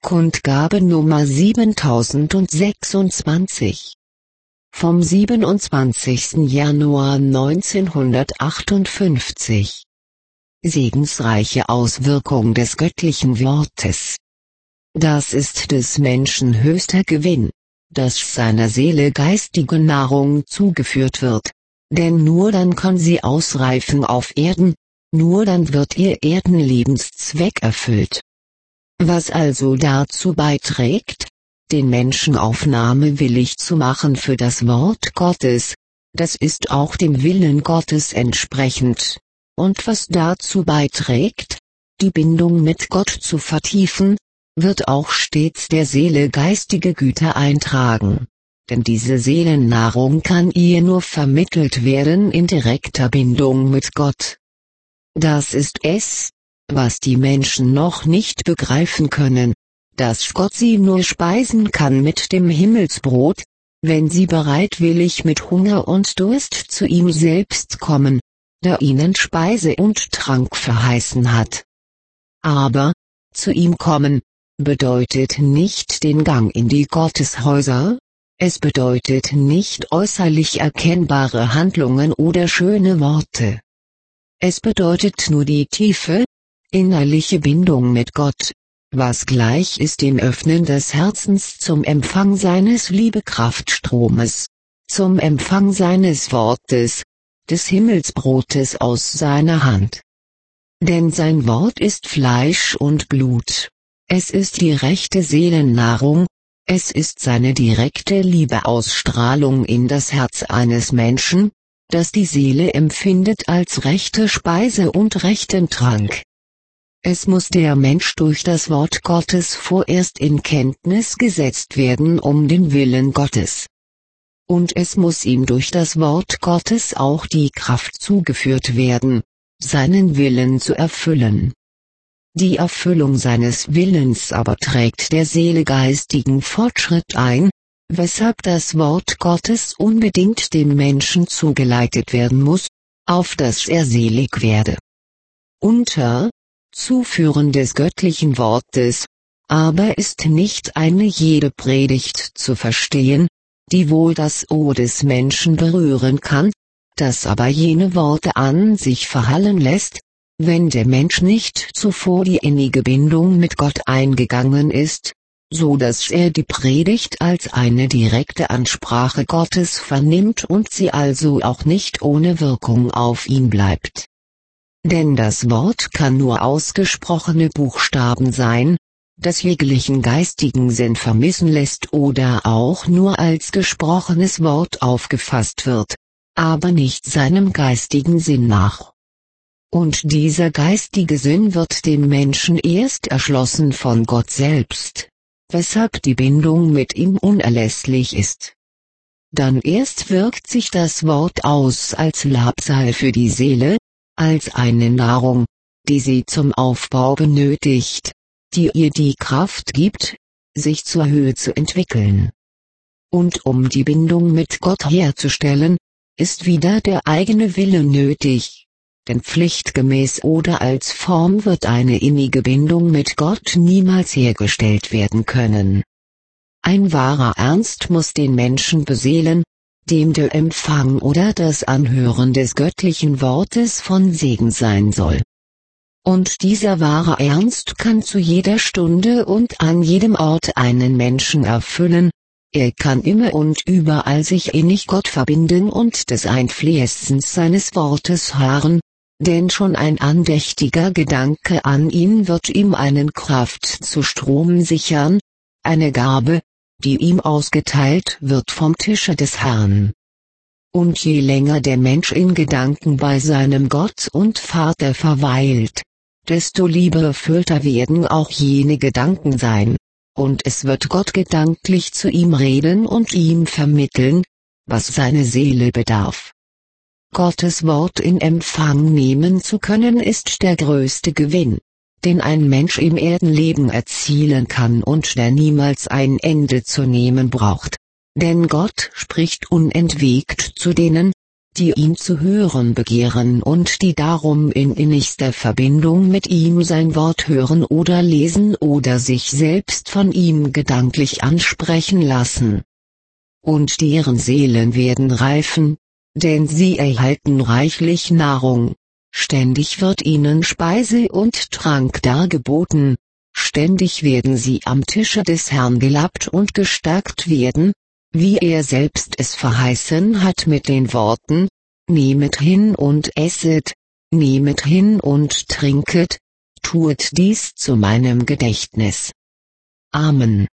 Kundgabe Nummer 7026. Vom 27. Januar 1958. Segensreiche Auswirkung des göttlichen Wortes. Das ist des Menschen höchster Gewinn, dass seiner Seele geistige Nahrung zugeführt wird, denn nur dann kann sie ausreifen auf Erden, nur dann wird ihr Erdenlebenszweck erfüllt. Was also dazu beiträgt, den Menschen aufnahmewillig zu machen für das Wort Gottes, das ist auch dem Willen Gottes entsprechend, und was dazu beiträgt, die Bindung mit Gott zu vertiefen, wird auch stets der Seele geistige Güter eintragen, denn diese Seelennahrung kann ihr nur vermittelt werden in direkter Bindung mit Gott. Das ist es, was die Menschen noch nicht begreifen können, dass Gott sie nur speisen kann mit dem Himmelsbrot, wenn sie bereitwillig mit Hunger und Durst zu ihm selbst kommen, der ihnen Speise und Trank verheißen hat. Aber, zu ihm kommen, bedeutet nicht den Gang in die Gotteshäuser, es bedeutet nicht äußerlich erkennbare Handlungen oder schöne Worte. Es bedeutet nur die tiefe, innerliche Bindung mit Gott, was gleich ist dem Öffnen des Herzens zum Empfang seines Liebekraftstromes, zum Empfang seines Wortes, des Himmelsbrotes aus seiner Hand. Denn sein Wort ist Fleisch und Blut, es ist die rechte Seelennahrung, es ist seine direkte Liebeausstrahlung in das Herz eines Menschen, das die Seele empfindet als rechte Speise und rechten Trank. Es muss der Mensch durch das Wort Gottes vorerst in Kenntnis gesetzt werden um den Willen Gottes. Und es muss ihm durch das Wort Gottes auch die Kraft zugeführt werden, seinen Willen zu erfüllen. Die Erfüllung seines Willens aber trägt der Seele geistigen Fortschritt ein, weshalb das Wort Gottes unbedingt dem Menschen zugeleitet werden muss, auf dass er selig werde. Unter Zuführen des göttlichen Wortes, aber ist nicht eine jede Predigt zu verstehen, die wohl das Ohr des Menschen berühren kann, das aber jene Worte an sich verhallen lässt, wenn der Mensch nicht zuvor die innige Bindung mit Gott eingegangen ist, so dass er die Predigt als eine direkte Ansprache Gottes vernimmt und sie also auch nicht ohne Wirkung auf ihn bleibt. Denn das Wort kann nur ausgesprochene Buchstaben sein, das jeglichen geistigen Sinn vermissen lässt oder auch nur als gesprochenes Wort aufgefasst wird, aber nicht seinem geistigen Sinn nach. Und dieser geistige Sinn wird dem Menschen erst erschlossen von Gott selbst, weshalb die Bindung mit ihm unerlässlich ist. Dann erst wirkt sich das Wort aus als Labsal für die Seele, als eine Nahrung, die sie zum Aufbau benötigt, die ihr die Kraft gibt, sich zur Höhe zu entwickeln. Und um die Bindung mit Gott herzustellen, ist wieder der eigene Wille nötig, denn pflichtgemäß oder als Form wird eine innige Bindung mit Gott niemals hergestellt werden können. Ein wahrer Ernst muss den Menschen beseelen, dem der Empfang oder das Anhören des göttlichen Wortes von Segen sein soll. Und dieser wahre Ernst kann zu jeder Stunde und an jedem Ort einen Menschen erfüllen, er kann immer und überall sich innig Gott verbinden und des Einfließens seines Wortes harren, denn schon ein andächtiger Gedanke an ihn wird ihm einen Kraftzustrom sichern, eine Gabe, die ihm ausgeteilt wird vom Tische des Herrn. Und je länger der Mensch in Gedanken bei seinem Gott und Vater verweilt, desto liebevoller werden auch jene Gedanken sein, und es wird Gott gedanklich zu ihm reden und ihm vermitteln, was seine Seele bedarf. Gottes Wort in Empfang nehmen zu können ist der größte Gewinn, den ein Mensch im Erdenleben erzielen kann und der niemals ein Ende zu nehmen braucht. Denn Gott spricht unentwegt zu denen, die ihn zu hören begehren und die darum in innigster Verbindung mit ihm sein Wort hören oder lesen oder sich selbst von ihm gedanklich ansprechen lassen. Und deren Seelen werden reifen, denn sie erhalten reichlich Nahrung, ständig wird ihnen Speise und Trank dargeboten, ständig werden sie am Tische des Herrn gelabbt und gestärkt werden, wie er selbst es verheißen hat mit den Worten: Nehmet hin und esset, nehmet hin und trinket, tuet dies zu meinem Gedächtnis. Amen.